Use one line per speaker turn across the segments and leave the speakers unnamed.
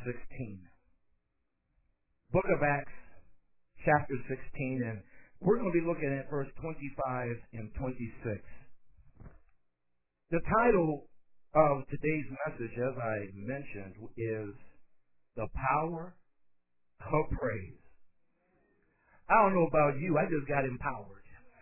16. Book of Acts, chapter 16, and we're going to be looking at verse 25 and 26. The title of today's message, as I mentioned, is The Power of Praise. I don't know about you, I just got empowered.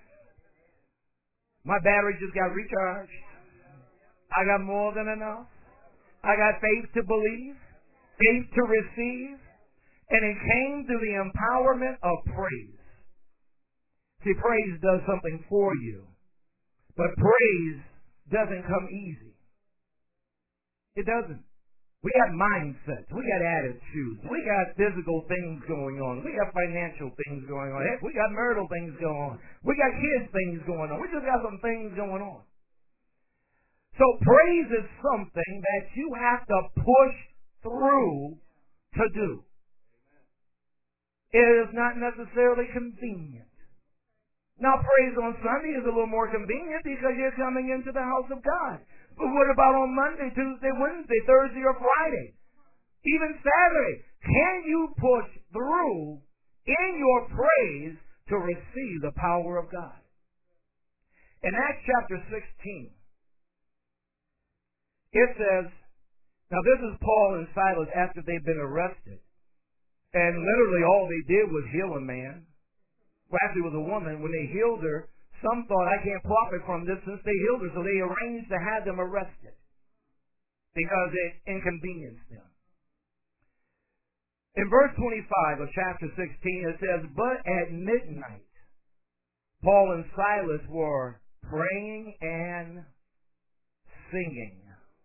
My battery just got recharged. I got more than enough. I got faith to believe, faith to receive, and it came through the empowerment of praise. See, praise does something for you, but praise doesn't come easy. It doesn't. We got mindsets. We got attitudes. We got physical things going on. We got financial things going on. Heck, we got marital things going on. We got kids things going on. We just got some things going on. So praise is something that you have to push through to do. It is not necessarily convenient. Now, praise on Sunday is a little more convenient because you're coming into the house of God. But what about on Monday, Tuesday, Wednesday, Thursday, or Friday? Even Saturday? Can you push through in your praise to receive the power of God? In Acts chapter 16, it says, now this is Paul and Silas after they've been arrested. And literally all they did was heal a man. Well, actually it was a woman. When they healed her, some thought, I can't profit from this since they healed her. So they arranged to have them arrested because it inconvenienced them. In verse 25 of chapter 16, it says, but at midnight, Paul and Silas were praying and singing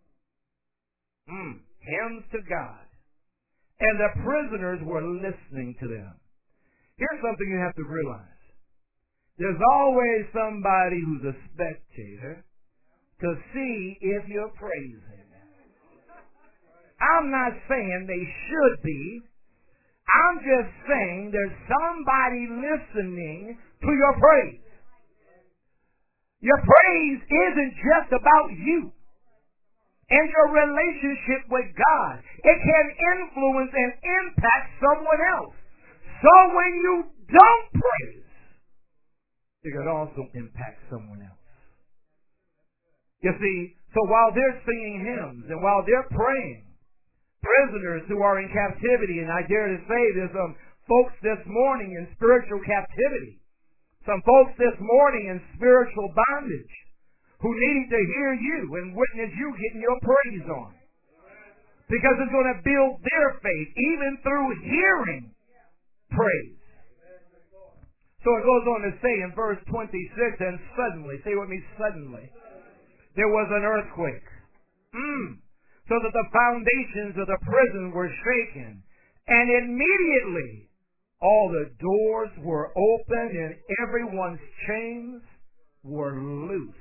hymns to God, and the prisoners were listening to them. Here's something you have to realize. There's always somebody who's a spectator to see if you're praising. I'm not saying they should be. I'm just saying there's somebody listening to your praise. Your praise isn't just about you and your relationship with God. It can influence and impact someone else. So when you don't praise, it can also impact someone else. You see, so while they're singing hymns and while they're praying, prisoners who are in captivity, and I dare to say there's some folks this morning in spiritual captivity, some folks this morning in spiritual bondage, who need to hear you and witness you getting your praise on. Because it's going to build their faith, even through hearing praise. So it goes on to say in verse 26, and suddenly, say with me, suddenly, there was an earthquake. So that the foundations of the prison were shaken. And immediately, all the doors were open and everyone's chains were loose.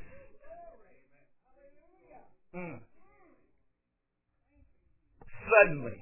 Suddenly.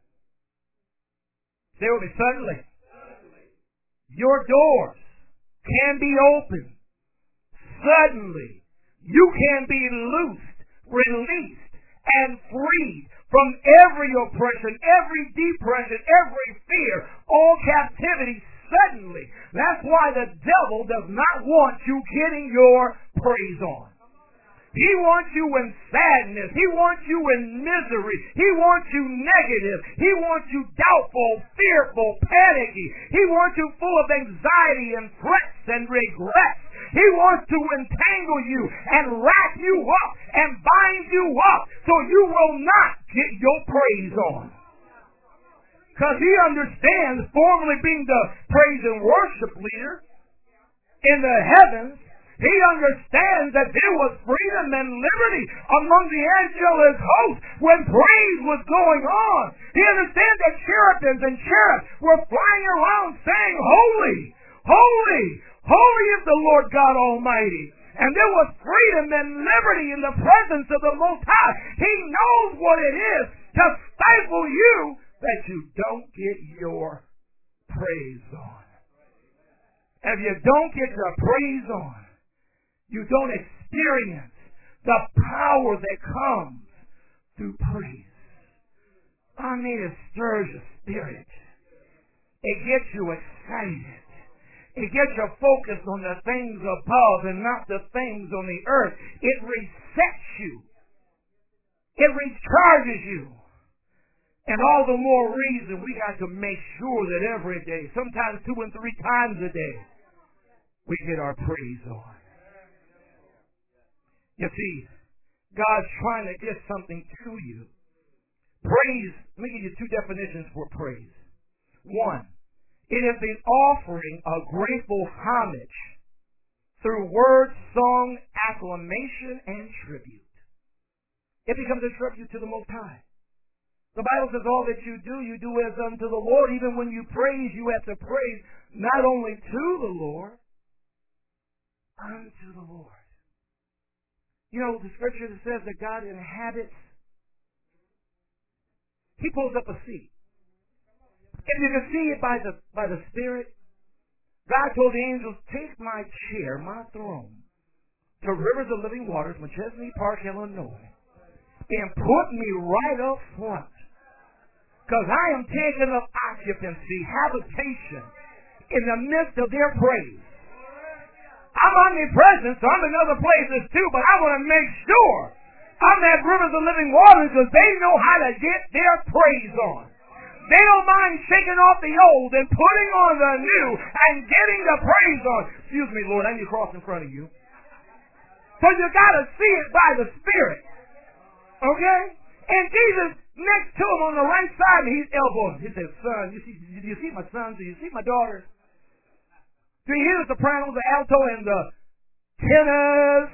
Say with me, suddenly. Your doors can be opened. Suddenly. You can be loosed, released, and freed from every oppression, every depression, every fear, all captivity suddenly. That's why the devil does not want you getting your praise on. He wants you in sadness. He wants you in misery. He wants you negative. He wants you doubtful, fearful, panicky. He wants you full of anxiety and threats and regrets. He wants to entangle you and wrap you up and bind you up so you will not get your praise on. Because he understands, formerly being the praise and worship leader in the heavens, he understands that there was freedom and liberty among the angelic host when praise was going on. He understands that cherubims and cherubs were flying around saying, holy, holy, holy is the Lord God Almighty. And there was freedom and liberty in the presence of the Most High. He knows what it is to stifle you that you don't get your praise on. If you don't get your praise on, you don't experience the power that comes through praise. I mean, it stirs your spirit. It gets you excited. It gets you focused on the things above and not the things on the earth. It resets you. It recharges you. And all the more reason we got to make sure that every day, sometimes 2 and 3 times a day, we get our praise on. You see, God's trying to get something to you. Praise, let me give you 2 definitions for praise. 1, it is the offering of grateful homage through word, song, acclamation, and tribute. It becomes a tribute to the Most High. The Bible says all that you do as unto the Lord. Even when you praise, you have to praise not only to the Lord, unto the Lord. You know, the scripture that says that God inhabits, He pulls up a seat. If you can see it by the Spirit, God told the angels, take my chair, my throne, to Rivers of Living Waters, Machesney Park, Illinois, and put me right up front. Because I am taking up occupancy, habitation, in the midst of their praise. I'm omnipresent, so I'm in other places too, but I want to make sure I'm at Rivers of Living Waters because they know how to get their praise on. They don't mind shaking off the old and putting on the new and getting the praise on. Excuse me, Lord, I need to cross in front of you. So you got to see it by the Spirit. Okay? And Jesus, next to him on the right side, he's elbowing. He says, son, do you see my sons? Do you see my daughters? Do you hear the soprano, the alto, and the tenors?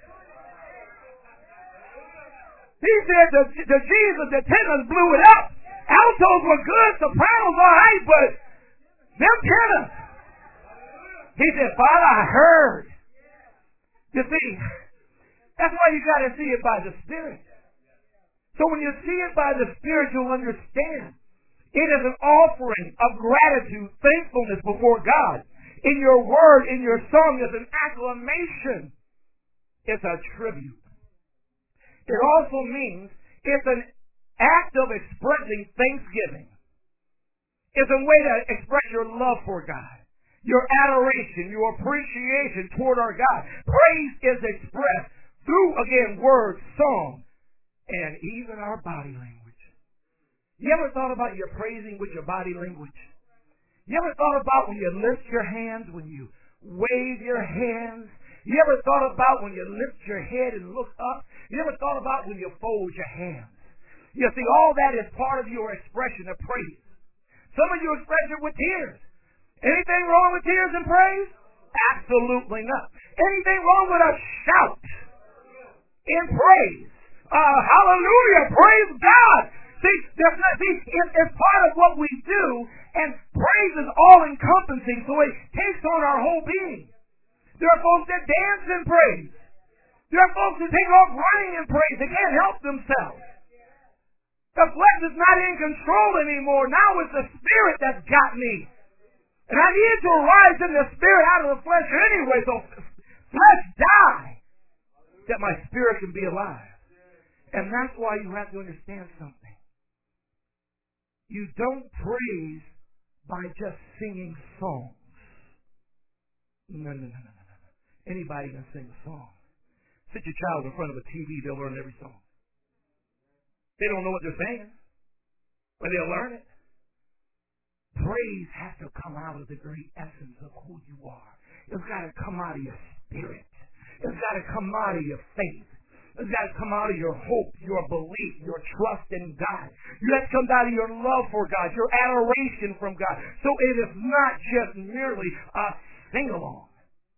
He said the Jesus, the tenors blew it up. Altos were good, sopranos all right, but them tenors. He said, Father, I heard. You see, that's why you got to see it by the Spirit. So when you see it by the Spirit, you'll understand. It is an offering of gratitude, thankfulness before God. In your word, in your song, it's an acclamation. It's a tribute. It also means it's an act of expressing thanksgiving. It's a way to express your love for God, your adoration, your appreciation toward our God. Praise is expressed through, again, word, song, and even our body language. You ever thought about your praising with your body language? You ever thought about when you lift your hands, when you wave your hands? You ever thought about when you lift your head and look up? You ever thought about when you fold your hands? You see, all that is part of your expression of praise. Some of you express it with tears. Anything wrong with tears and praise? Absolutely not. Anything wrong with a shout in praise? Hallelujah! Praise God! See, it's part of what we do, and praise is all-encompassing, so it takes on our whole being. There are folks that dance in praise. There are folks who take off running in praise. They can't help themselves. The flesh is not in control anymore. Now it's the Spirit that's got me. And I need to arise in the Spirit out of the flesh anyway, so flesh die, that my spirit can be alive. And that's why you have to understand something. You don't praise by just singing songs. No. Anybody can sing a song. Sit your child in front of a TV, they'll learn every song. They don't know what they're saying, but they'll learn it. Praise has to come out of the very essence of who you are. It's got to come out of your spirit. It's got to come out of your faith. It's got to come out of your hope, your belief, your trust in God. You have to come out of your love for God, your adoration from God. So it is not just merely a sing-along.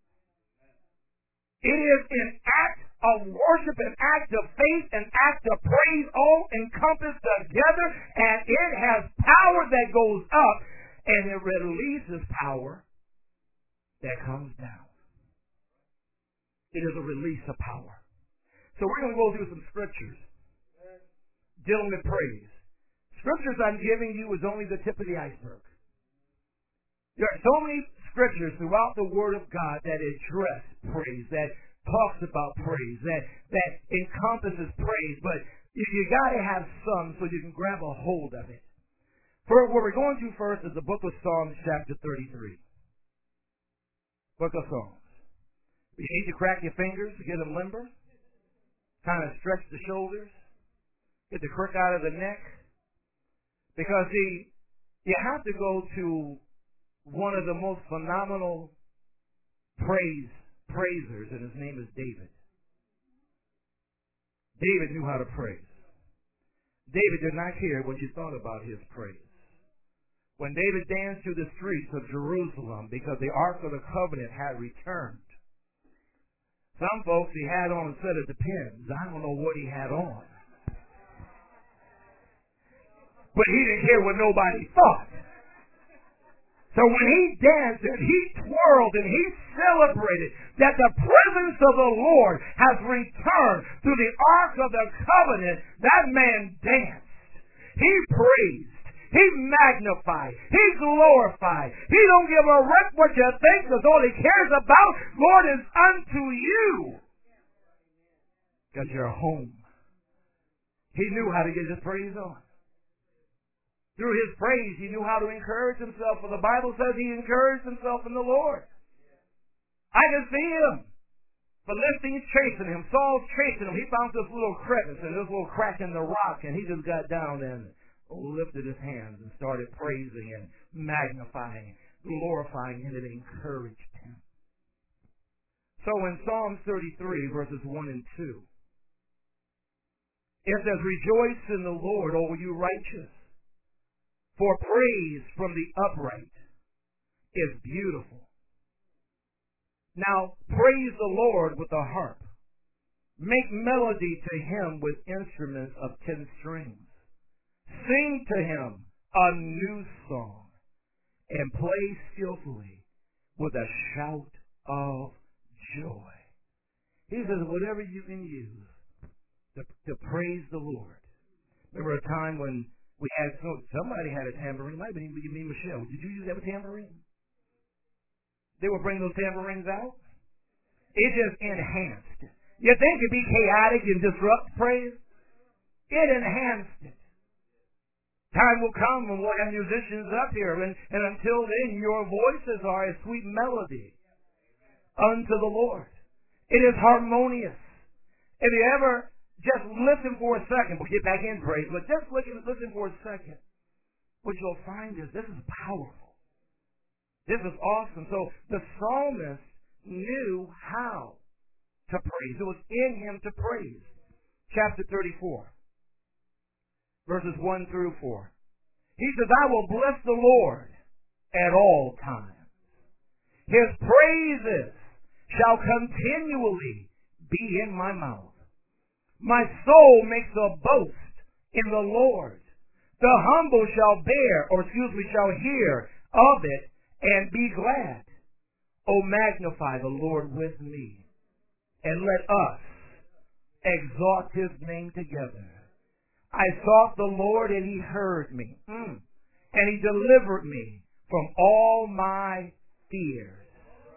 It is an act of worship, an act of faith, an act of praise, all encompassed together, and it has power that goes up, and it releases power that comes down. It is a release of power. So we're going to go through some scriptures dealing with praise. Scriptures I'm giving you is only the tip of the iceberg. There are so many scriptures throughout the Word of God that address praise, that talks about praise, that encompasses praise. But, You got to have some so you can grab a hold of it. Where we're going to first is the book of Psalms, chapter 33. Book of Psalms. You need to crack your fingers to get them limber. Kind of stretch the shoulders. Get the crook out of the neck. Because, see, you have to go to one of the most phenomenal praisers, and his name is David. David knew how to praise. David did not care what you thought about his praise. When David danced through the streets of Jerusalem because the Ark of the Covenant had returned, some folks he had on a set of depends. I don't know what he had on. But he didn't care what nobody thought. So when he danced and he twirled and he celebrated that the presence of the Lord has returned through the Ark of the Covenant, that man danced. He praised. He magnified. He glorified. He don't give a rip what you think, because all he cares about, Lord, is unto you. Because you're home. He knew how to get his praise on. Through his praise, he knew how to encourage himself. For the Bible says he encouraged himself in the Lord. I can see him. Philistines chasing him. Saul's chasing him. He found this little crevice and this little crack in the rock, and he just got down and lifted his hands and started praising and magnifying, glorifying, and it encouraged him. So in Psalms 33, verses 1 and 2, it says, "Rejoice in the Lord, O you righteous, for praise from the upright is beautiful." Now, praise the Lord with a harp. Make melody to him with instruments of 10 strings. Sing to him a new song and play skillfully with a shout of joy. He says, whatever you can use to praise the Lord. Remember a time when we had somebody had a tambourine. Might have been me, Michelle. Did you use that tambourine? They would bring those tambourines out. It just enhanced it. You think it'd be chaotic and disrupt praise? It enhanced it. Time will come when we'll have musicians up here, and until then, your voices are a sweet melody unto the Lord. It is harmonious. If you ever just listen for a second, we'll get back in praise, but just listen for a second, what you'll find is this is powerful. This is awesome. So the psalmist knew how to praise. It was in him to praise. Chapter 34. Verses 1 through 4. He says, I will bless the Lord at all times. His praises shall continually be in my mouth. My soul makes a boast in the Lord. The humble shall shall hear of it and be glad. O magnify the Lord with me, and let us exalt his name together. I sought the Lord, and he heard me, and he delivered me from all my fears.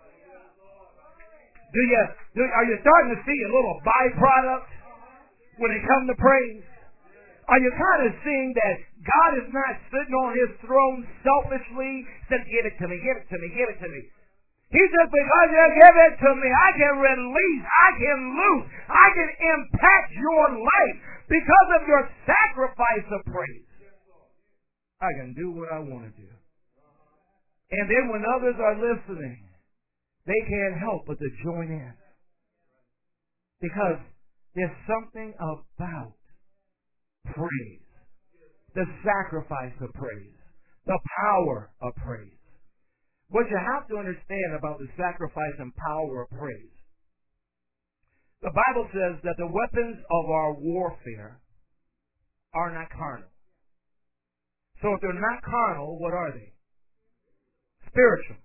Are you starting to see a little byproduct when it comes to praise? Are you kind of seeing that God is not sitting on his throne selfishly, saying, give it to me, give it to me, give it to me. He says, because you give it to me, I can release, I can loose, I can impact your life because of your sacrifice of praise. I can do what I want to do. And then when others are listening, they can't help but to join in. Because there's something about praise, the sacrifice of praise, the power of praise. What you have to understand about the sacrifice and power of praise, the Bible says that the weapons of our warfare are not carnal. So if they're not carnal, what are they? Spiritual.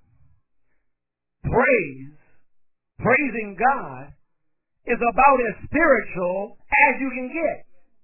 Praising God, is about as spiritual as you can get.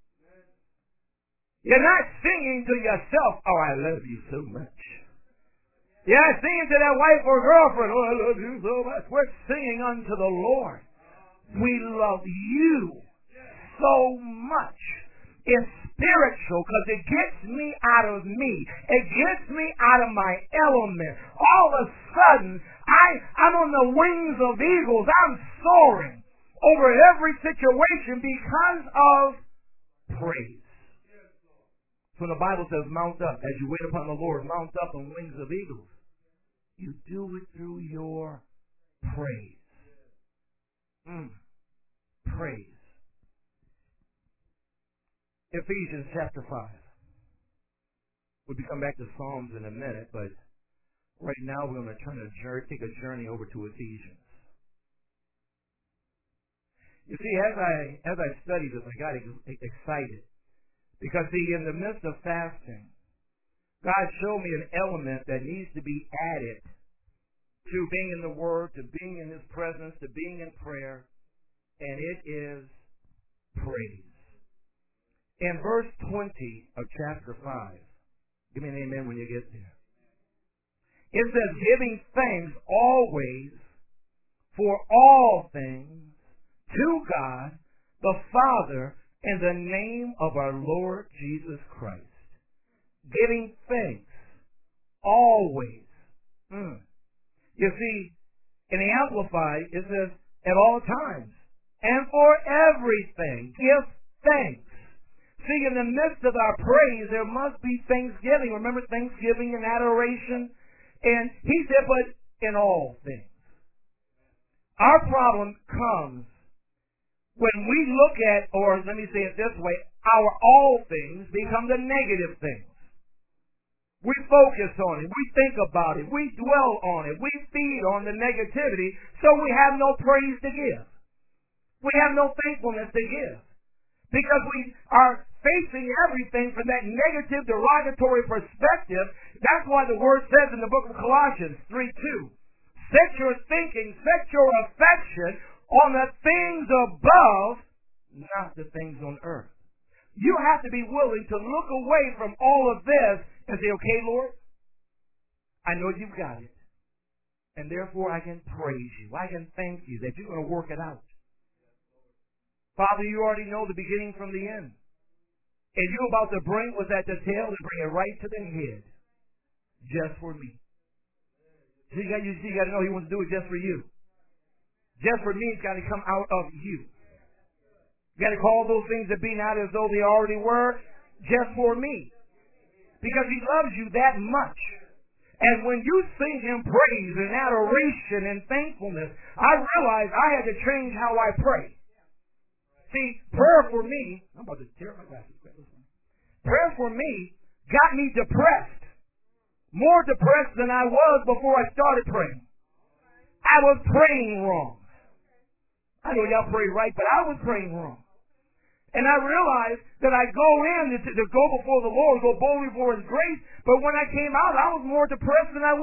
You're not singing to yourself, oh, I love you so much. You're not singing to that wife or girlfriend, oh, I love you so much. We're singing unto the Lord. We love you so much is spiritual because it gets me out of me. It gets me out of my element. All of a sudden, I'm on the wings of eagles. I'm soaring over every situation because of praise. So the Bible says, mount up. As you wait upon the Lord, mount up on wings of eagles. You do it through your praise. Praise. Ephesians chapter 5. We'll be coming back to Psalms in a minute, but right now we're going to take a journey over to Ephesians. You see, as I studied this, I got excited. Because, see, in the midst of fasting, God showed me an element that needs to be added to being in the Word, to being in His presence, to being in prayer, and it is praise. In verse 20 of chapter 5, give me an amen when you get there. It says, giving thanks always for all things to God, the Father, in the name of our Lord Jesus Christ. Giving thanks always. You see, in the Amplified, it says, at all times, and for everything, give thanks. See, in the midst of our praise, there must be thanksgiving. Remember thanksgiving and adoration? And he said, but in all things. Our problem comes when we look at, or let me say it this way, our all things become the negative things. We focus on it. We think about it. We dwell on it. We feed on the negativity, so we have no praise to give. We have no thankfulness to give. Because we are facing everything from that negative, derogatory perspective. That's why the Word says in the book of Colossians 3:2, set your thinking, set your affection on the things above, not the things on earth. You have to be willing to look away from all of this and say, okay, Lord, I know you've got it. And therefore I can praise you. I can thank you that you're going to work it out. Father, you already know the beginning from the end. And you about to bring what's at the tail and bring it right to the head. Just for me. So you got to know he wants to do it just for you. Just for me, it's got to come out of you. You got to call those things that be not as though they already were, just for me. Because he loves you that much. And when you sing him praise and adoration and thankfulness, I realized I had to change how I pray. See, prayer for me, I'm about to tear my glasses. Prayer for me got me depressed. More depressed than I was before I started praying. I was praying wrong. I know y'all pray right, but I was praying wrong. And I realized that I go in to go before the Lord, go boldly before His grace, but when I came out, I was more depressed than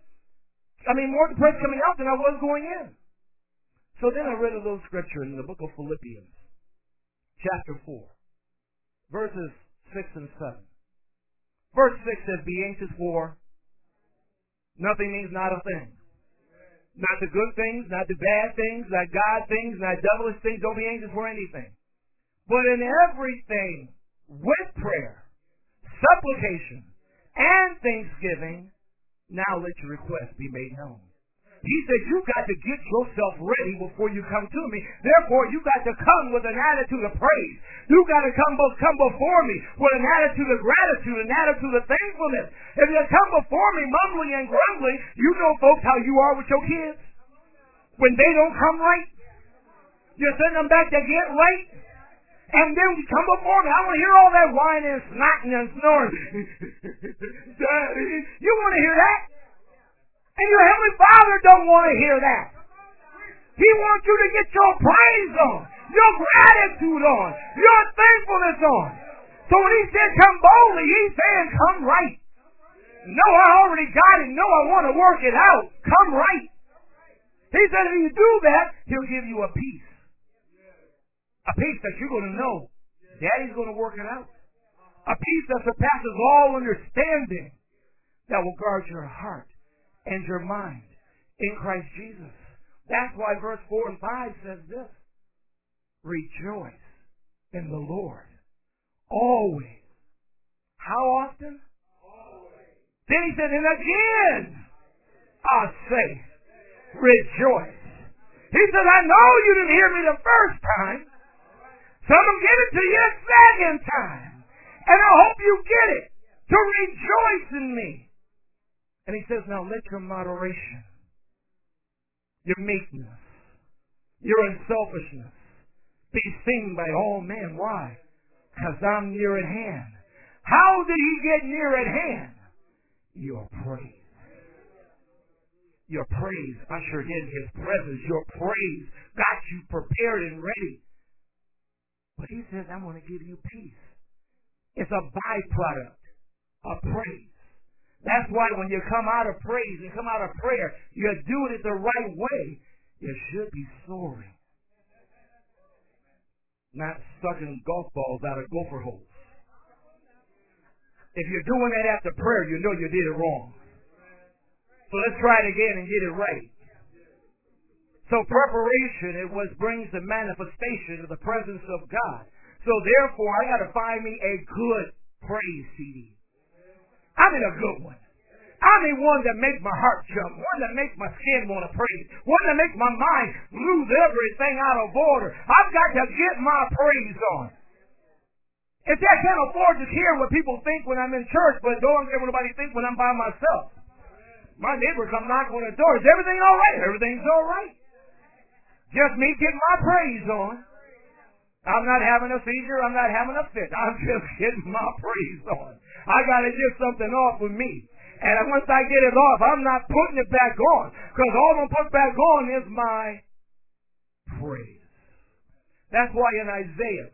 more depressed coming out than I was going in. So then I read a little scripture in the book of Philippians, chapter 4, verses 6 and 7. Verse 6 says, be anxious for nothing means not a thing. Not the good things, not the bad things, not God things, not devilish things. Don't be anxious for anything. But in everything, with prayer, supplication, and thanksgiving, now let your requests be made known. He said, you've got to get yourself ready before you come to me. Therefore, you've got to come with an attitude of praise. You've got to come before me with an attitude of gratitude, an attitude of thankfulness. If you come before me mumbling and grumbling, you know, folks, how you are with your kids. When they don't come right, you send them back to get right. And then you come before me. I want to hear all that whining and snotting and snoring. You want to hear that? And your Heavenly Father don't want to hear that. He wants you to get your praise on, your gratitude on, your thankfulness on. So when he said come boldly, he's saying come right. No, I already got it. No, I want to work it out. Come right. He said if you do that, he'll give you a peace. A peace that you're going to know Daddy's going to work it out. A peace that surpasses all understanding that will guard your heart and your mind in Christ Jesus. That's why verse 4 and 5 says this. Rejoice in the Lord Always. How often? Always. Then he said, and again, I say, rejoice. He said, I know you didn't hear me the first time, so I'm going to give it to you a second time. And I hope you get it, to rejoice in me. And he says, now let your moderation, your meekness, your unselfishness be seen by all men. Why? Because I'm near at hand. How did he get near at hand? Your praise. Your praise ushered in his presence. Your praise got you prepared and ready. But he says, I'm going to give you peace. It's a byproduct of praise. That's why when you come out of praise and come out of prayer, you're doing it the right way. You should be soaring. Not sucking golf balls out of gopher holes. If you're doing that after prayer, you know you did it wrong. So let's try it again and get it right. So preparation, brings the manifestation of the presence of God. So therefore, I got to find me a good praise CD. I mean a good one. I mean one that makes my heart jump, one that makes my skin want to praise, one that makes my mind lose everything out of order. I've got to get my praise on. If I can't afford to hear what people think when I'm in church, but don't care what nobody thinks when I'm by myself. My neighbor come knock on the door. Is everything all right? Everything's all right. Just me getting my praise on. I'm not having a seizure. I'm not having a fit. I'm just getting my praise on. I got to get something off with me. And once I get it off, I'm not putting it back on. Because all I'm going to put back on is my praise. That's why in Isaiah,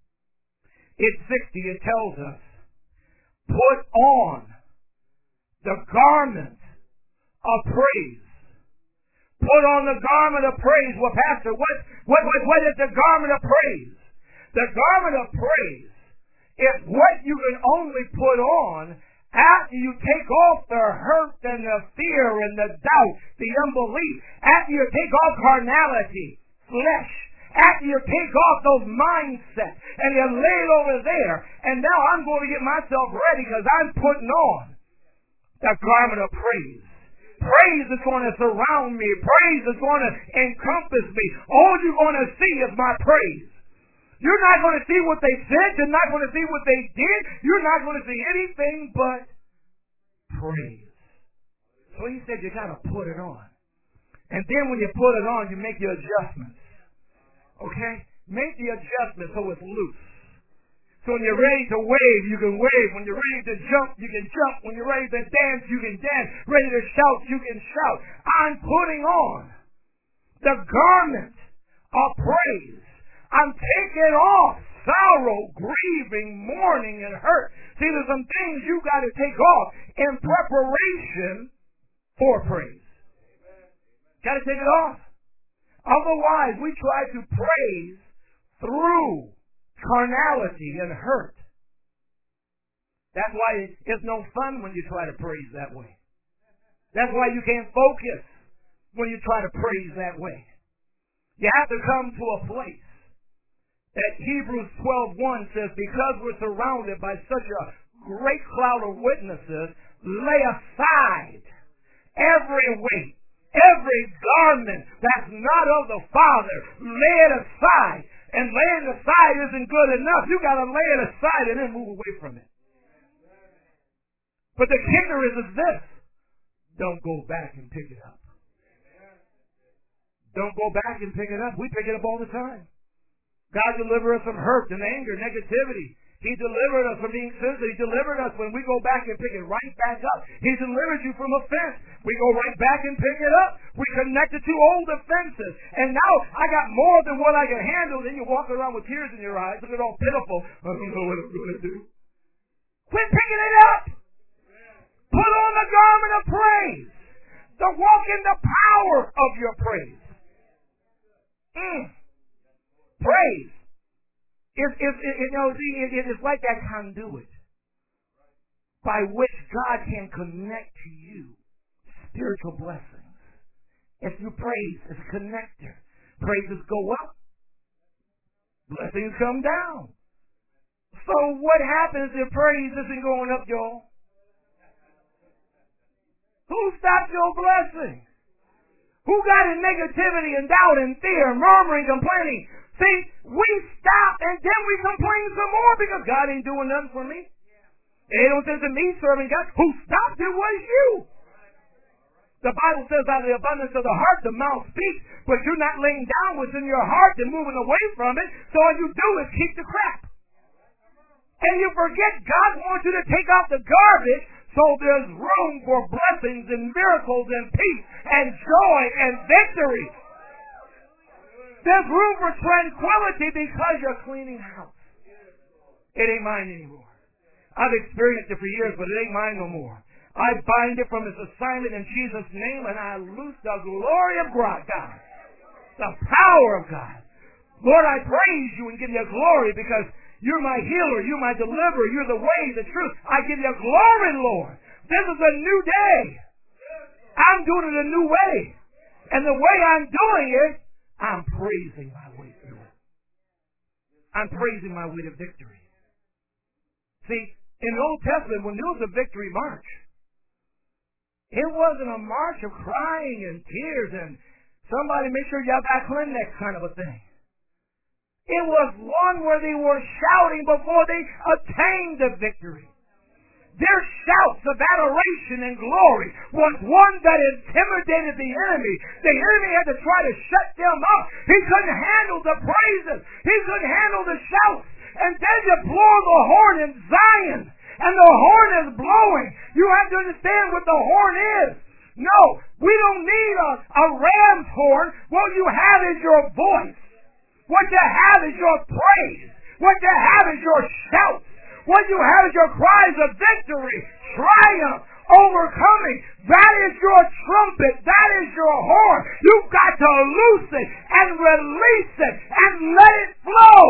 in 60, it tells us, put on the garment of praise. Put on the garment of praise. Well, Pastor, what is the garment of praise? The garment of praise is what you can only put on after you take off the hurt and the fear and the doubt, the unbelief, after you take off carnality, flesh, after you take off those mindsets and you lay it over there, and now I'm going to get myself ready because I'm putting on the garment of praise. Praise is going to surround me. Praise is going to encompass me. All you're going to see is my praise. You're not going to see what they said. You're not going to see what they did. You're not going to see anything but praise. So he said you got to put it on. And then when you put it on, you make your adjustments. Okay? Make the adjustment so it's loose. So when you're ready to wave, you can wave. When you're ready to jump, you can jump. When you're ready to dance, you can dance. Ready to shout, you can shout. I'm putting on the garment of praise. I'm taking off sorrow, grieving, mourning, and hurt. See, there's some things you got to take off in preparation for praise. Got to take it off. Otherwise, we try to praise through carnality and hurt. That's why it's no fun when you try to praise that way. That's why you can't focus when you try to praise that way. You have to come to a place that Hebrews 12:1 says, because we're surrounded by such a great cloud of witnesses, lay aside every weight, every garment that's not of the Father. Lay it aside. And laying it aside isn't good enough. You got to lay it aside and then move away from it. But the kicker is this. Don't go back and pick it up. Don't go back and pick it up. We pick it up all the time. God delivered us from hurt and anger, negativity. He delivered us from being sensitive. He delivered us when we go back and pick it right back up. He delivered you from offense. We go right back and pick it up. We connected to old offenses. And now I got more than what I can handle. Then you walk around with tears in your eyes, looking all pitiful. I don't know what I'm going to do. Quit picking it up. Put on the garment of praise. To walk in the power of your praise. Praise. It is like that conduit by which God can connect to you spiritual blessings. If you praise, it's a connector. Praises go up, blessings come down. So what happens if praise isn't going up, y'all? Who stopped your blessing? Who got in negativity and doubt and fear, murmuring, complaining? See, we stop and then we complain some more because God ain't doing nothing for me. It don't say to me serving God. Who stopped it was you. The Bible says out of the abundance of the heart, the mouth speaks, but you're not laying down what's in your heart and moving away from it. So all you do is keep the crap. And you forget God wants you to take out the garbage so there's room for blessings and miracles and peace and joy and victory. There's room for tranquility because you're cleaning house. It ain't mine anymore. I've experienced it for years, but it ain't mine no more. I bind it from its assignment in Jesus' name, and I loose the glory of God, the power of God. Lord, I praise you and give you glory because you're my healer, you're my deliverer, you're the way, the truth. I give you glory, Lord. This is a new day. I'm doing it a new way. And the way I'm doing it, I'm praising my way through it. I'm praising my way to victory. See, in the Old Testament, when there was a victory march, it wasn't a march of crying and tears and somebody make sure y'all got Kleenex kind of a thing. It was one where they were shouting before they attained the victory. Their shouts of adoration and glory was one that intimidated the enemy. The enemy had to try to shut them up. He couldn't handle the praises. He couldn't handle the shouts. And then you blow the horn in Zion. And the horn is blowing. You have to understand what the horn is. No, we don't need a ram's horn. What you have is your voice. What you have is your praise. What you have is your shouts. What you have is your cries of victory, triumph, overcoming. That is your trumpet. That is your horn. You've got to loose it and release it and let it flow.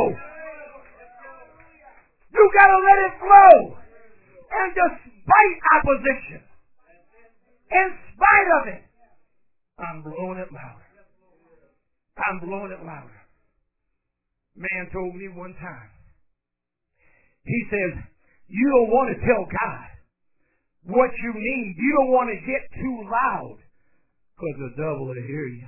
You've got to let it flow. And despite opposition, in spite of it, I'm blowing it louder. I'm blowing it louder. Man told me one time, he says, you don't want to tell God what you need. You don't want to get too loud because the devil will hear you.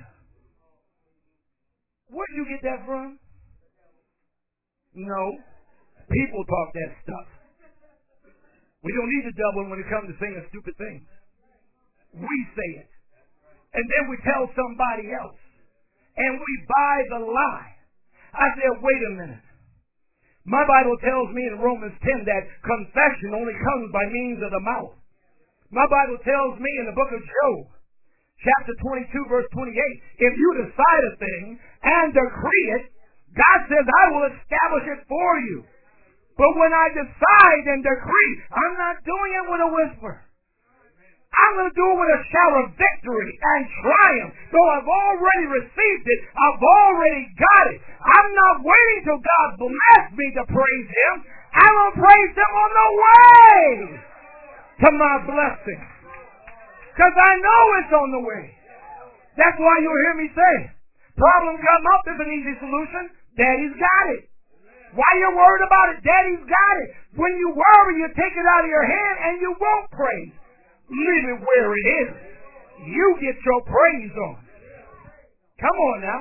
Where did you get that from? No. People talk that stuff. We don't need the devil when it comes to saying stupid things. We say it. And then we tell somebody else. And we buy the lie. I said, wait a minute. My Bible tells me in Romans 10 that confession only comes by means of the mouth. My Bible tells me in the book of Job, chapter 22, verse 28, if you decide a thing and decree it, God says, I will establish it for you. But when I decide and decree, I'm not doing it with a whisper. I'm going to do it with a shout of victory and triumph. Though I've already received it, I've already got it. I'm not waiting till God bless me to praise Him. I'm going to praise Him on the way to my blessing. Because I know it's on the way. That's why you'll hear me say, problem come up, there's an easy solution. Daddy's got it. Why are you worried about it? Daddy's got it. When you worry, you take it out of your hand and you won't praise. Leave it where it is. You get your praise on. Come on now.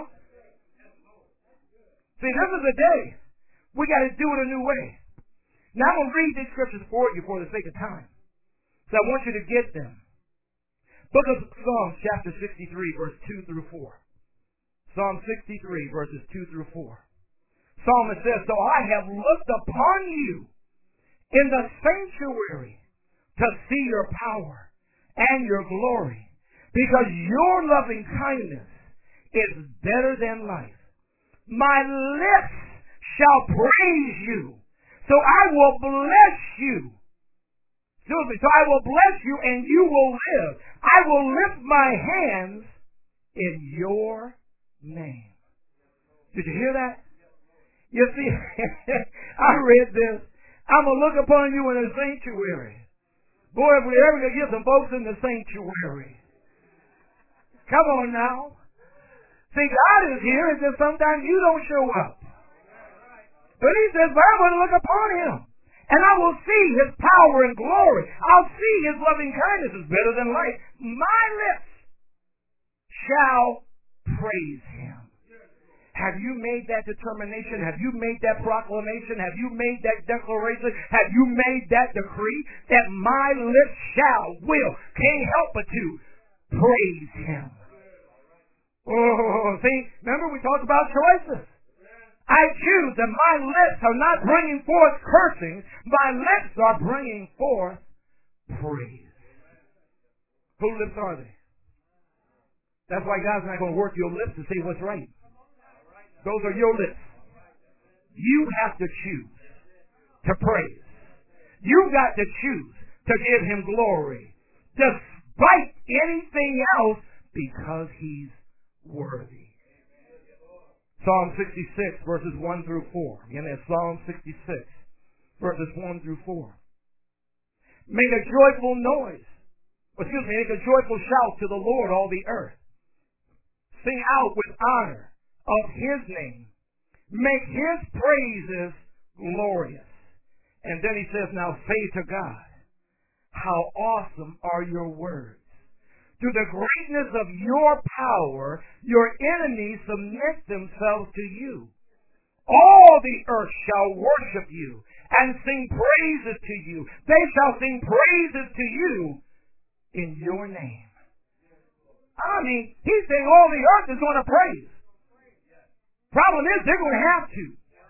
See, this is the day. We got to do it a new way. Now I'm going to read these scriptures for you for the sake of time. So I want you to get them. Book of Psalms, chapter 63, verse 2 through 4. Psalm 63, verses 2 through 4. Psalmist says, so I have looked upon you in the sanctuary to see your power and your glory, because your loving kindness is better than life. My lips shall praise you, so I will bless you. So I will bless you and you will live. I will lift my hands in your name. Did you hear that? You see, I read this. I'm going to look upon you in the sanctuary. Boy, if we ever could get some folks in the sanctuary. Come on now. See, God is here, and just sometimes you don't show up. But he says, but I'm going to look upon him, and I will see his power and glory. I'll see his loving kindness is better than life. My lips shall praise him. Have you made that determination? Have you made that proclamation? Have you made that declaration? Have you made that decree that my lips will, can't help but to praise him? Oh, see, remember we talked about choices. I choose that my lips are not bringing forth cursing. My lips are bringing forth praise. Whose lips are they? That's why God's not going to work your lips to say what's right. Those are your lips. You have to choose to praise. You've got to choose to give him glory despite anything else because he's worthy. Psalm 66 verses 1 through 4. Again, that's Psalm 66 verses 1 through 4. Make a joyful noise. Make a joyful shout to the Lord, all the earth. Sing out with honor of his name. Make his praises glorious. And then he says, now say to God, how awesome are your words. To the greatness of your power, your enemies submit themselves to you. All the earth shall worship you and sing praises to you. They shall sing praises to you in your name. I mean, he's saying all the earth is going to praise. Problem is, they're going to have to.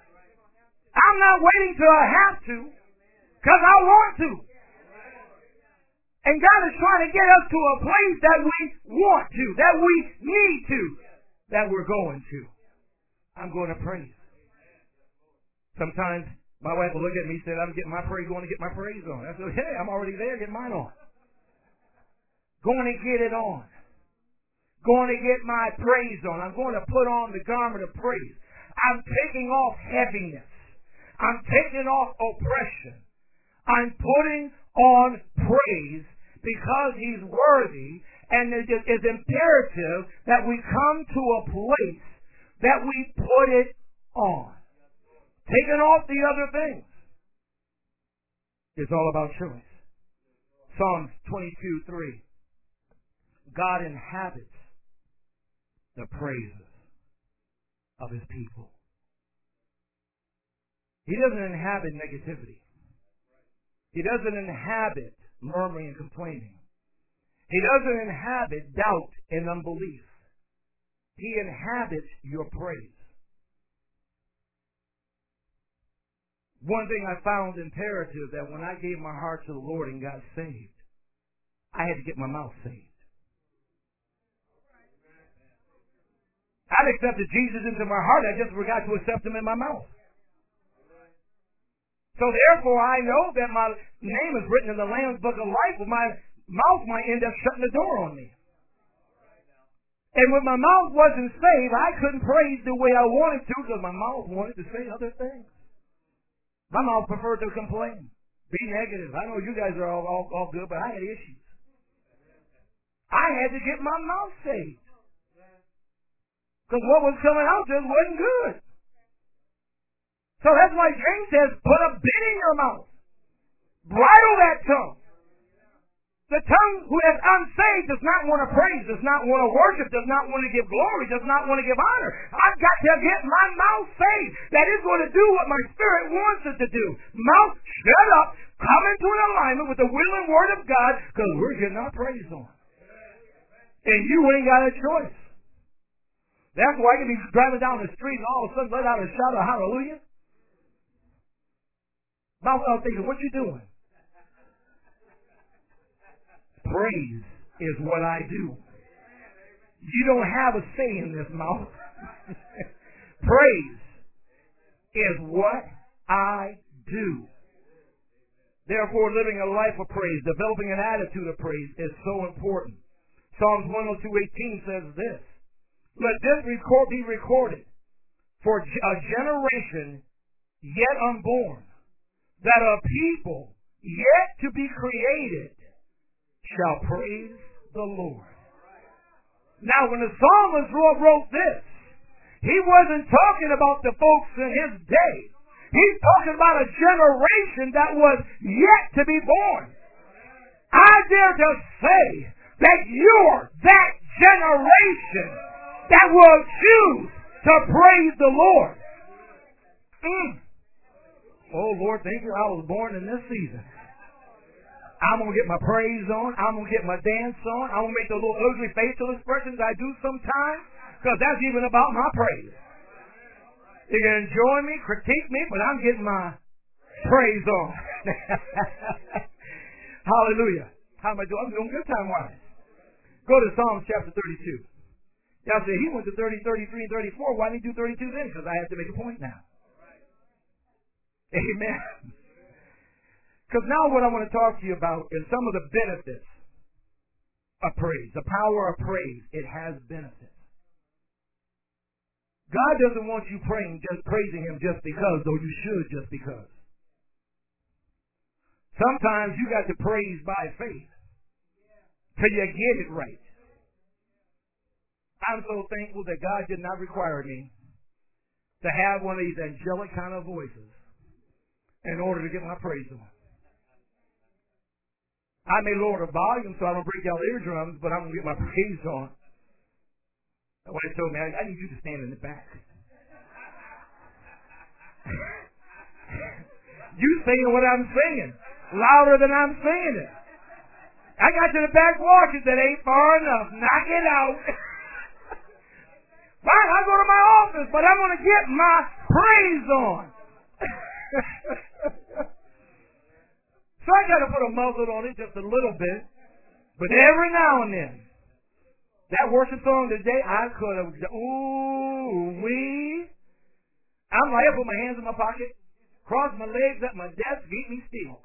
I'm not waiting till I have to, because I want to. And God is trying to get us to a place that we want to, that we need to, that we're going to. I'm going to praise. Sometimes my wife will look at me and say, I'm getting my praise, going to get my praise on. I say, hey, I'm already there, get mine on. Going to get it on. Going to get my praise on. I'm going to put on the garment of praise. I'm taking off heaviness. I'm taking off oppression. I'm putting on praise because he's worthy, and it is imperative that we come to a place that we put it on. Taking off the other things. It's all about choice. Psalms 22:3. God inhabits the praises of his people. He doesn't inhabit negativity. He doesn't inhabit murmuring and complaining. He doesn't inhabit doubt and unbelief. He inhabits your praise. One thing I found imperative that when I gave my heart to the Lord and got saved, I had to get my mouth saved. I'd accepted Jesus into my heart. I just forgot to accept him in my mouth. So therefore, I know that my name is written in the Lamb's Book of Life, but my mouth might end up shutting the door on me. And when my mouth wasn't saved, I couldn't praise the way I wanted to because my mouth wanted to say other things. My mouth preferred to complain, be negative. I know you guys are all good, but I had issues. I had to get my mouth saved. Because what was coming out just wasn't good. So that's why James says, put a bit in your mouth. Bridle that tongue. The tongue who is unsaved does not want to praise, does not want to worship, does not want to give glory, does not want to give honor. I've got to get my mouth saved. That is going to do what my spirit wants it to do. Mouth, shut up, come into an alignment with the will and word of God, because we're getting our praise on. And you ain't got a choice. That's why I can be driving down the street and all of a sudden let out a shout of hallelujah. Mouth out thinking, what you doing? Praise is what I do. You don't have a say in this mouth. Praise is what I do. Therefore, living a life of praise, developing an attitude of praise is so important. Psalms 102:18 says this, let this record be recorded for a generation yet unborn, that a people yet to be created shall praise the Lord. Now, when the psalmist wrote this, he wasn't talking about the folks in his day. He's talking about a generation that was yet to be born. I dare to say that you're that generation that will choose to praise the Lord. Oh, Lord, thank you. I was born in this season. I'm going to get my praise on. I'm going to get my dance on. I'm going to make the little ugly facial expressions I do sometimes, because that's even about my praise. You can enjoy me, critique me, but I'm getting my praise on. Hallelujah. How am I doing? I'm doing good time-wise. Go to Psalms chapter 32. Y'all say, he went to 30, 33, and 34. Why didn't he do 32 then? Because I have to make a point now. Amen. Because now what I want to talk to you about is some of the benefits of praise. The power of praise. It has benefits. God doesn't want you praising him just because, though you should just because. Sometimes you got to praise by faith till you get it right. I'm so thankful that God did not require me to have one of these angelic kind of voices in order to get my praise on. I may lower the volume so I don't break y'all eardrums, but I'm going to get my praise on. My wife told me, I need you to stand in the back. You singing what I'm singing, louder than I'm singing it. I got to the back wall. She said, ain't far enough. Knock it out. Fine, I'll go to my office, but I'm going to get my praise on. So I got to put a muzzle on it just a little bit. But every now and then, that worship song today, I could have, ooh-wee. I'm like, I put my hands in my pocket, cross my legs at my desk, beat me still.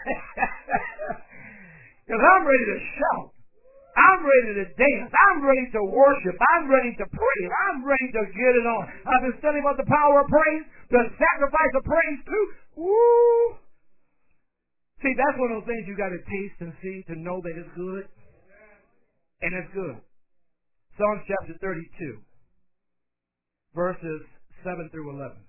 Because I'm ready to shout. I'm ready to dance. I'm ready to worship. I'm ready to praise. I'm ready to get it on. I've been studying about the power of praise, the sacrifice of praise too. Woo! See, that's one of those things you got to taste and see to know that it's good. And it's good. Psalms chapter 32, verses 7 through 11.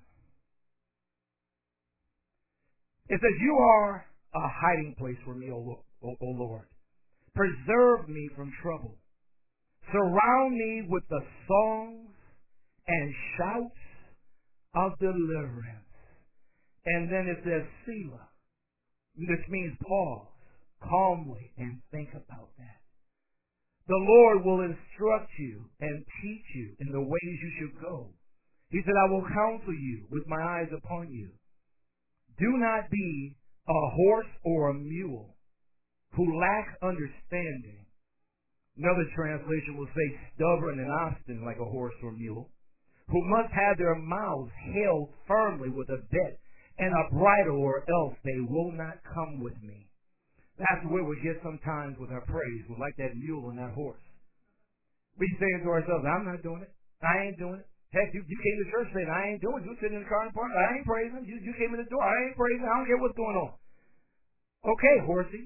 It says, you are a hiding place for me, O Lord. Preserve me from trouble. Surround me with the songs and shouts of deliverance. And then it says, Selah, which means pause calmly and think about that. The Lord will instruct you and teach you in the ways you should go. He said, I will counsel you with my eyes upon you. Do not be a horse or a mule who lack understanding. Another translation will say stubborn and obstinate like a horse or mule, who must have their mouths held firmly with a bit and a bridle, or else they will not come with me. That's the way we get sometimes with our praise. We're like that mule and that horse. We saying to ourselves, I'm not doing it. I ain't doing it. Heck, you came to church saying, I ain't doing it. You sitting in the car and park. I ain't praising. You came in the door. I ain't praising. I don't care what's going on. Okay, horsey.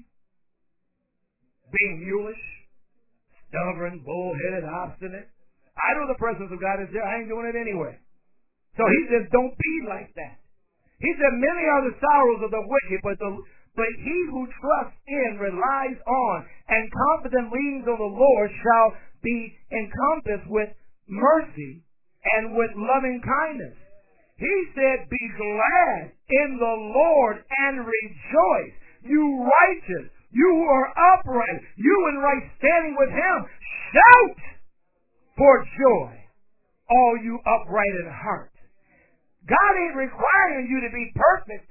Being mulish, stubborn, bull-headed, obstinate. I know the presence of God is there. I ain't doing it anyway. So he says, don't be like that. He said, many are the sorrows of the wicked, but he who trusts in, relies on, and confident leans on the Lord shall be encompassed with mercy and with loving kindness. He said, be glad in the Lord and rejoice. You righteous, you who are upright, you in right standing with him, shout for joy, all you upright in heart. God ain't requiring you to be perfect.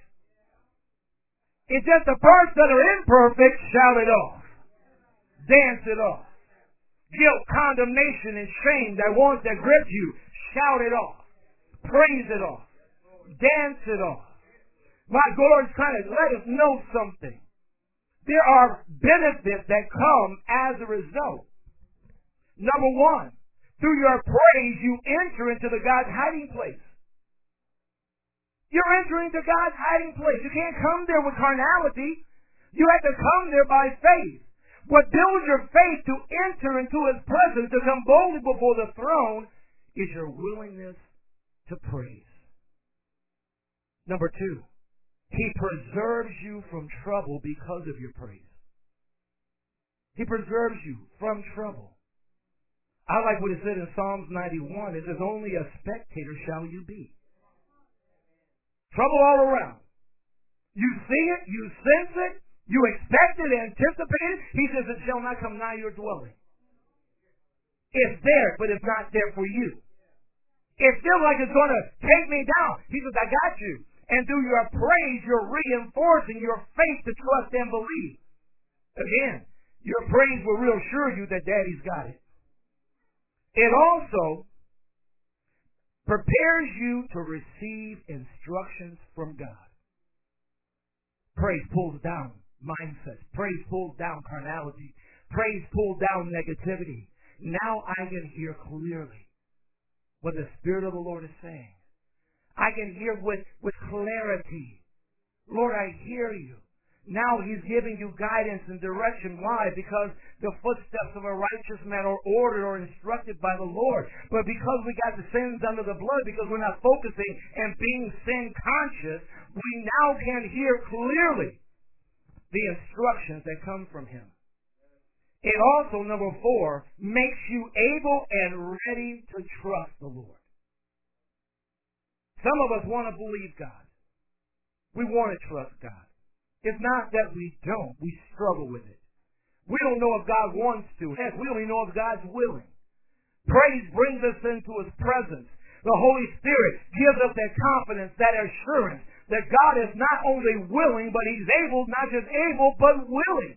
It's just the parts that are imperfect, shout it off. Dance it off. Guilt, condemnation, and shame that wants to grip you, shout it off. Praise it off. Dance it off. My Lord's trying to let us know something. There are benefits that come as a result. Number one, through your praise, you enter into the God's hiding place. You're entering into God's hiding place. You can't come there with carnality. You have to come there by faith. What builds your faith to enter into his presence, to come boldly before the throne, is your willingness to praise. Number 2, He preserves you from trouble because of your praise. He preserves you from trouble. I like what it said in Psalms 91. It says, only a spectator shall you be. Trouble all around. You see it, you sense it, you expect it, anticipate it. He says, it shall not come nigh your dwelling. It's there, but it's not there for you. It feels like it's going to take me down. He says, I got you. And through your praise, you're reinforcing your faith to trust and believe. Again, your praise will reassure you that Daddy's got it. It also prepares you to receive instructions from God. Praise pulls down mindsets. Praise pulls down carnality. Praise pulls down negativity. Now I can hear clearly what the Spirit of the Lord is saying. I can hear with clarity. Lord, I hear you. Now He's giving you guidance and direction. Why? Because the footsteps of a righteous man are ordered or instructed by the Lord. But because we got the sins under the blood, because we're not focusing and being sin conscious, we now can hear clearly the instructions that come from Him. It also, number 4, makes you able and ready to trust the Lord. Some of us want to believe God. We want to trust God. It's not that we don't. We struggle with it. We don't know if God wants to. Heck, we don't even know if God's willing. Praise brings us into His presence. The Holy Spirit gives us that confidence, that assurance that God is not only willing, but He's able, not just able, but willing.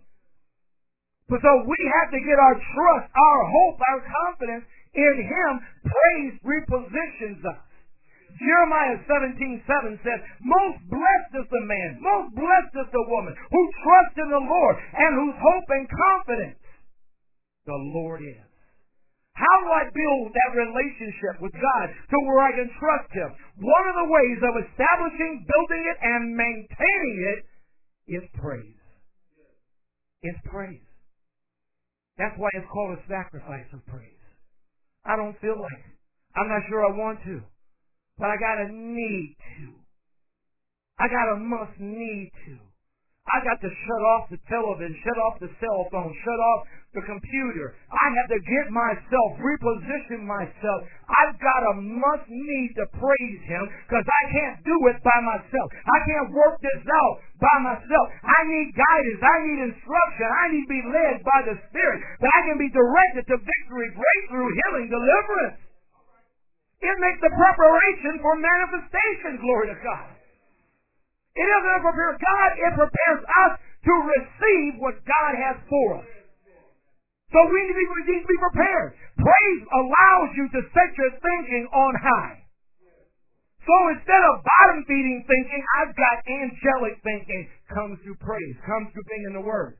So we have to get our trust, our hope, our confidence in Him. Praise repositions us. Jeremiah 17:7 says, most blessed is the man, most blessed is the woman who trusts in the Lord and whose hope and confidence the Lord is. How do I build that relationship with God to where I can trust Him? One of the ways of establishing, building it, and maintaining it is praise. It's praise. That's why it's called a sacrifice of praise. I don't feel like it. I'm not sure I want to. But I got a need to. I got a must need to. I got to shut off the television, shut off the cell phone, shut off the computer. I have to get myself, reposition myself. I've got a must need to praise Him because I can't do it by myself. I can't work this out by myself. I need guidance. I need instruction. I need to be led by the Spirit that I can be directed to victory, breakthrough, healing, deliverance. It makes the preparation for manifestation, glory to God. It doesn't prepare God, it prepares us to receive what God has for us. So we need to be prepared. Praise allows you to set your thinking on high. So instead of bottom-feeding thinking, I've got angelic thinking. Comes through praise, comes through being in the Word.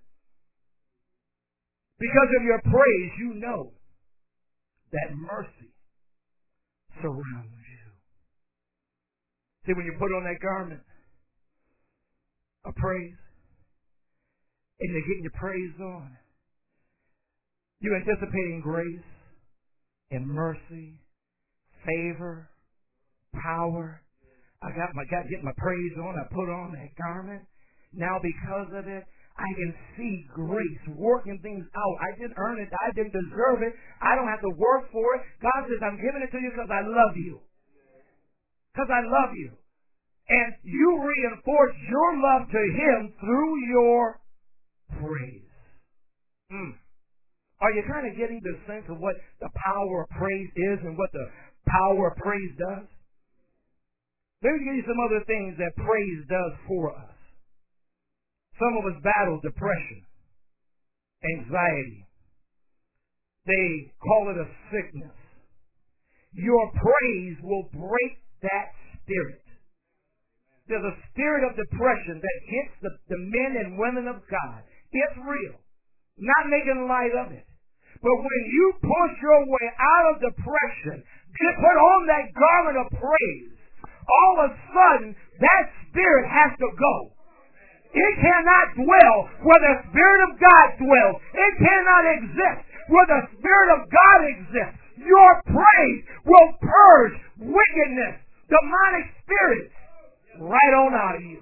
Because of your praise, you know that mercy surrounds you. See, when you put on that garment of praise and you're getting your praise on, you're anticipating grace and mercy, favor, power. I got getting my praise on. I put on that garment. Now because of it, I can see grace working things out. I didn't earn it. I didn't deserve it. I don't have to work for it. God says, I'm giving it to you because I love you. Because I love you. And you reinforce your love to Him through your praise. Are you kind of getting the sense of what the power of praise is and what the power of praise does? Let me give you some other things that praise does for us. Some of us battle depression, anxiety. They call it a sickness. Your praise will break that spirit. There's a spirit of depression that hits the men and women of God. It's real. Not making light of it. But when you push your way out of depression, you put on that garment of praise, all of a sudden, that spirit has to go. It cannot dwell where the Spirit of God dwells. It cannot exist where the Spirit of God exists. Your praise will purge wickedness, demonic spirits, right on out of you.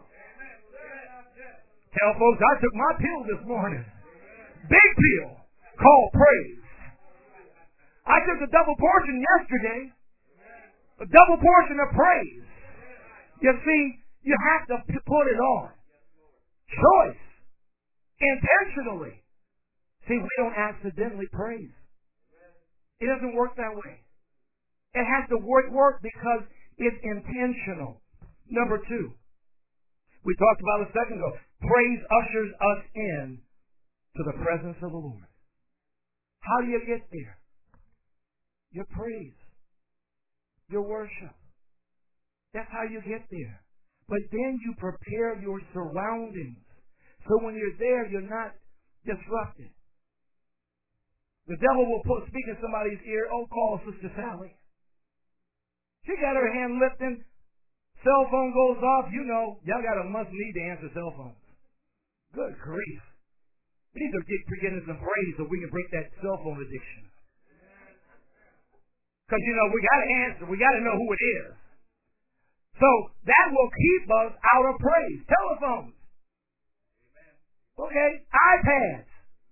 Tell folks, I took my pill this morning. Big pill called praise. I took a double portion yesterday. A double portion of praise. You see, you have to put it on. Choice. Intentionally. See, we don't accidentally praise. It doesn't work that way. It has to work because it's intentional. Number 2. We talked about a second ago. Praise ushers us in to the presence of the Lord. How do you get there? Your praise. Your worship. That's how you get there. But then you prepare your surroundings. So when you're there, you're not disrupted. The devil will speak in somebody's ear, oh, call Sister Sally. She got her hand lifting. Cell phone goes off. You know, y'all got a must-need to answer cell phones. Good grief. We need to get some praise so we can break that cell phone addiction. Because, you know, we got to answer. We got to know who it is. So that will keep us out of praise. Telephones. Okay. iPads.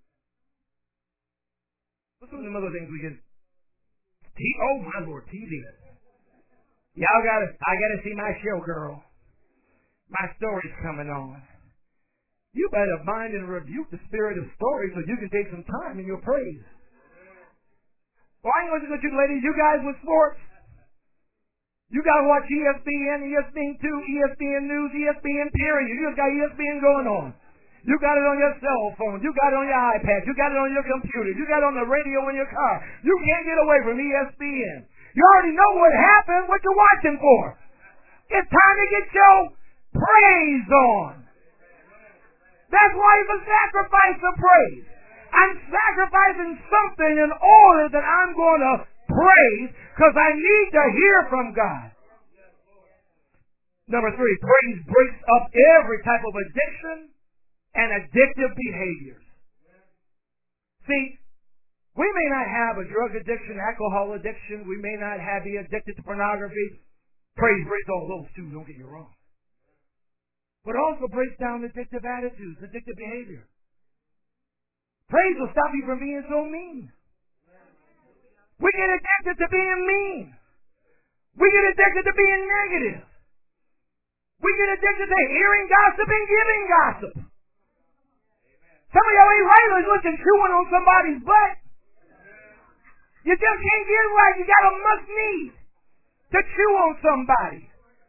What's some of the other things we can... Oh, my Lord, TV. Y'all I gotta see my show, girl. My story's coming on. You better bind and rebuke the spirit of story so you can take some time in your praise. Well, I ain't going to go to you ladies, you guys with sports. You gotta watch ESPN, ESPN2, ESPN News, ESPN period. You just got ESPN going on. You got it on your cell phone. You got it on your iPad. You got it on your computer. You got it on the radio in your car. You can't get away from ESPN. You already know what happened, what you're watching for. It's time to get your praise on. That's why it's a sacrifice of praise. I'm sacrificing something in order that I'm going to praise because I need to hear from God. Number 3, praise breaks up every type of addiction and addictive behaviors. See, we may not have a drug addiction, alcohol addiction. We may not be addicted to pornography. Praise breaks all those too, don't get me wrong. But it also breaks down addictive attitudes, addictive behavior. Praise will stop you from being so mean. We get addicted to being mean. We get addicted to being negative. We get addicted to hearing gossip and giving gossip. Some of y'all ain't regulars looking chewing on somebody's butt. You just can't get it right. You got a must-need to chew on somebody.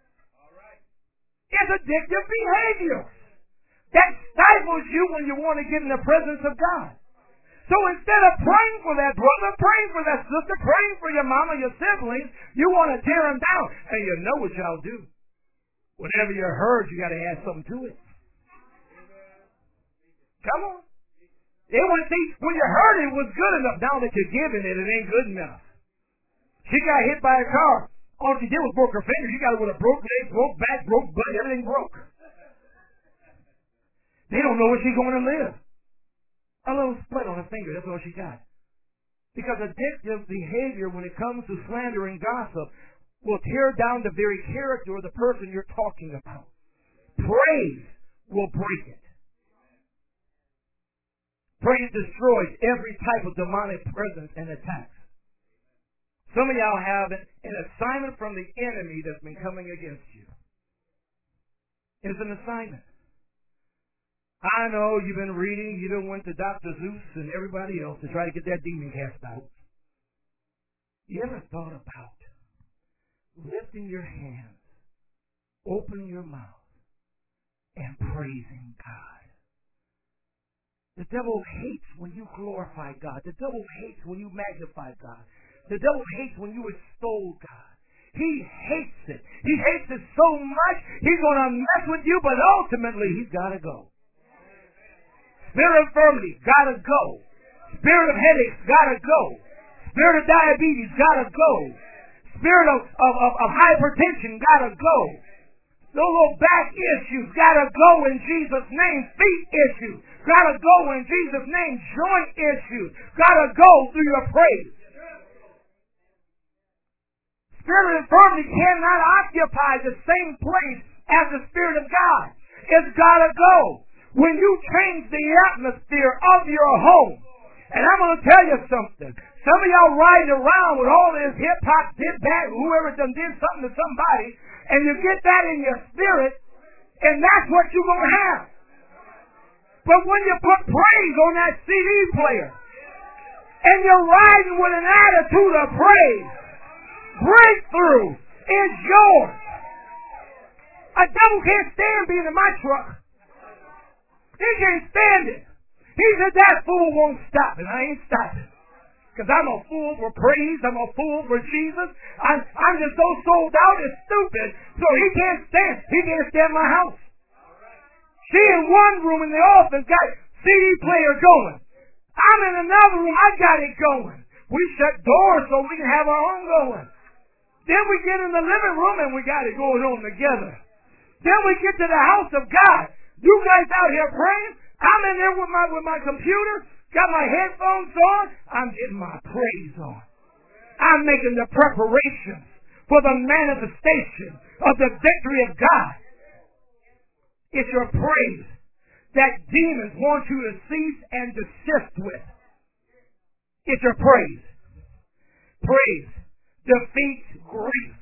It's addictive behavior that stifles you when you want to get in the presence of God. So instead of praying for that brother, praying for that sister, praying for your mama, your siblings, you want to tear them down. And you know what y'all do. Whenever you're heard, you got to add something to it. Come on. When you heard it was good enough. Now that you're giving it, it ain't good enough. She got hit by a car. All she did was broke her finger. You got it with a broke leg, broke back, broke butt, everything broke. They don't know where she's going to live. A little split on her finger, that's all she got. Because addictive behavior, when it comes to slander and gossip, will tear down the very character of the person you're talking about. Praise will break it. Praise destroys every type of demonic presence and attacks. Some of y'all have an assignment from the enemy that's been coming against you. It's an assignment. I know you've been reading, you done went to Dr. Zeus and everybody else to try to get that demon cast out. You ever thought about lifting your hands, opening your mouth, and praising God? The devil hates when you glorify God. The devil hates when you magnify God. The devil hates when you extol God. He hates it. He hates it so much, he's going to mess with you, but ultimately he's got to go. Spirit of infirmity, got to go. Spirit of headaches, got to go. Spirit of diabetes, got to go. Spirit of hypertension, got to go. Those little back issues, got to go in Jesus' name. Feet issues, got to go in Jesus' name. Joint issues, got to go through your praise. Spirit of infirmity cannot occupy the same place as the Spirit of God. It's got to go. When you change the atmosphere of your home, and I'm going to tell you something. Some of y'all riding around with all this hip-hop, did that, whoever done did something to somebody, and you get that in your spirit, and that's what you're going to have. But when you put praise on that CD player, and you're riding with an attitude of praise, breakthrough is yours. A devil can't stand being in my truck. He can't stand it. He said, that fool won't stop, and I ain't stopping. Because I'm a fool for praise. I'm a fool for Jesus. I'm just so sold out, it's stupid. So he can't stand my house. She in one room in the office got CD player going. I'm in another room, I got it going. We shut doors so we can have our own going. Then we get in the living room and we got it going on together. Then we get to the house of God. You guys out here praying. I'm in there with my computer, got my headphones on. I'm getting my praise on. I'm making the preparations for the manifestation of the victory of God. It's your praise that demons want you to cease and desist with. It's your praise. Praise defeats grief.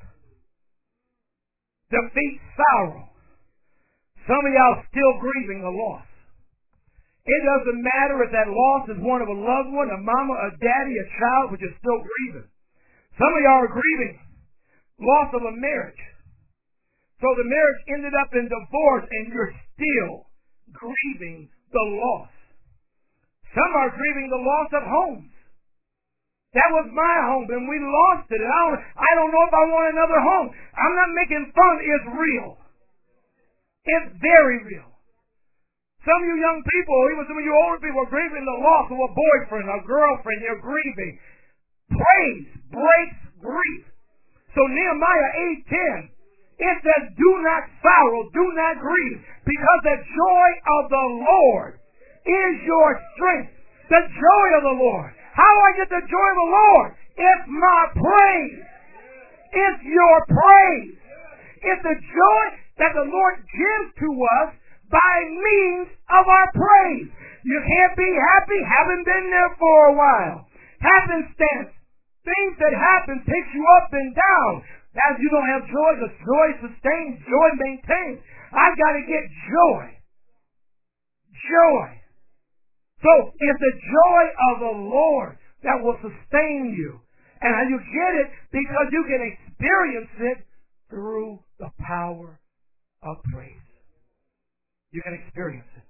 Defeats sorrow. Some of y'all still grieving a loss. It doesn't matter if that loss is one of a loved one, a mama, a daddy, a child, but you're still grieving. Some of y'all are grieving loss of a marriage. So the marriage ended up in divorce and you're still grieving the loss. Some are grieving the loss of homes. That was my home and we lost it. I don't know if I want another home. I'm not making fun. It's real. It's very real. Some of you young people, even some of you older people, are grieving the loss of a boyfriend, a girlfriend. You're grieving. Praise breaks grief. So Nehemiah 8:10, it says, do not sorrow, do not grieve, because the joy of the Lord is your strength. The joy of the Lord. How do I get the joy of the Lord? It's my praise. It's your praise. It's the joy that the Lord gives to us by means of our praise. You can't be happy, haven't been there for a while. Happenstance. Things that happen takes you up and down. As you don't have joy, the joy sustains, joy maintains. I've got to get joy. Joy. So it's the joy of the Lord that will sustain you. And you get it because you can experience it through the power of praise. You can experience it.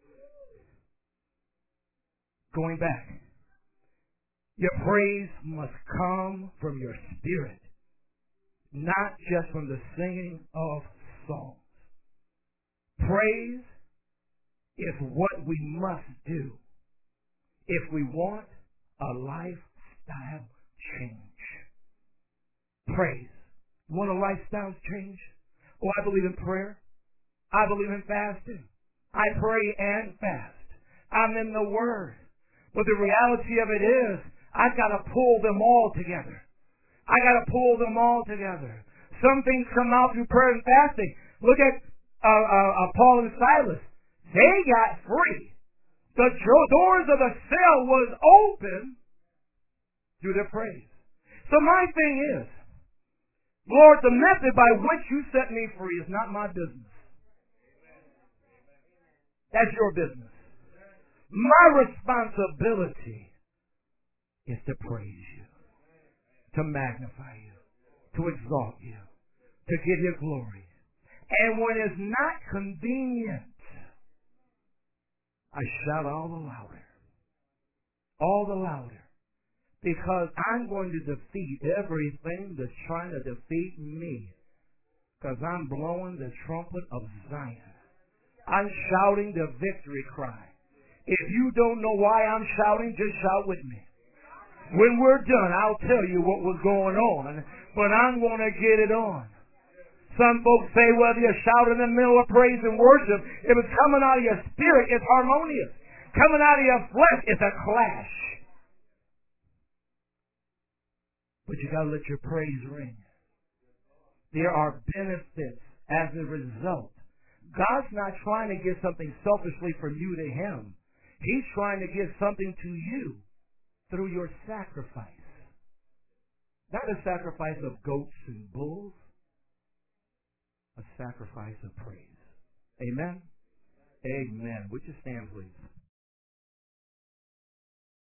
Going back. Your praise must come from your spirit, not just from the singing of songs. Praise is what we must do if we want a lifestyle change. Praise. You want a lifestyle change? Oh, I believe in prayer. I believe in fasting. I pray and fast. I'm in the Word. But the reality of it is, I've got to pull them all together. I got to pull them all together. Some things come out through prayer and fasting. Look at Paul and Silas. They got free. The doors of the cell was open through their praise. So my thing is, Lord, the method by which you set me free is not my business. That's your business. My responsibility is to praise you, to magnify you, to exalt you, to give you glory. And when it's not convenient, I shout all the louder. All the louder. Because I'm going to defeat everything that's trying to defeat me. Because I'm blowing the trumpet of Zion. I'm shouting the victory cry. If you don't know why I'm shouting, just shout with me. When we're done, I'll tell you what was going on. But I'm going to get it on. Some folks say whether you shout in the middle of praise and worship, if it's coming out of your spirit, it's harmonious. Coming out of your flesh, it's a clash. But you got to let your praise ring. There are benefits as a result. God's not trying to give something selfishly from you to him. He's trying to give something to you through your sacrifice. Not a sacrifice of goats and bulls, a sacrifice of praise. Amen? Amen. Would you stand, please?